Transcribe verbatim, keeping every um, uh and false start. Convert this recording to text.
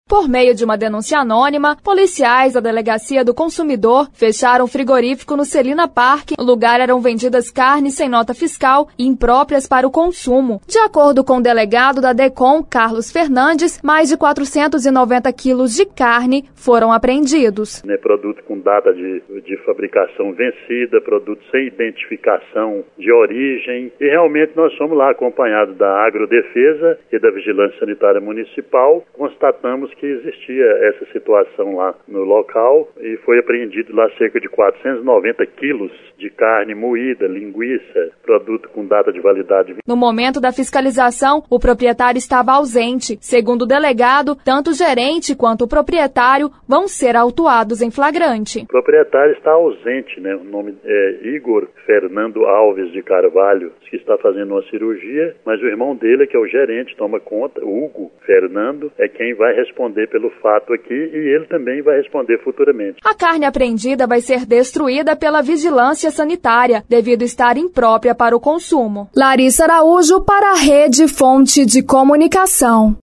Por meio de uma denúncia anônima, policiais da Delegacia do Consumidor fecharam o frigorífico no Celina Park. No lugar eram vendidas carnes sem nota fiscal e impróprias para o consumo. De acordo com o delegado da DECOM, Carlos Fernandes, mais de quatrocentos e noventa quilos de carne foram apreendidos. É produto com data de, de fabricação vencida, produto sem identificação de origem. E realmente nós fomos lá acompanhados da Agrodefesa e da Vigilância Sanitária Municipal. Constatamos que existia essa situação lá no local e foi apreendido lá cerca de quatrocentos e noventa quilos de carne moída, linguiça, produto com data de validade. No momento da fiscalização, o proprietário estava ausente. Segundo o delegado, tanto o gerente quanto o proprietário vão ser autuados em flagrante. O proprietário está ausente, né? O nome é Igor Fernando Alves de Carvalho, que está fazendo uma cirurgia, mas o irmão dele, que é o gerente, toma conta, Hugo Fernando, é quem vai responder pelo fato aqui e ele também vai responder futuramente. A carne apreendida vai ser destruída pela vigilância sanitária, devido estar imprópria para o consumo. Larissa Araújo para a Rede Fonte de Comunicação.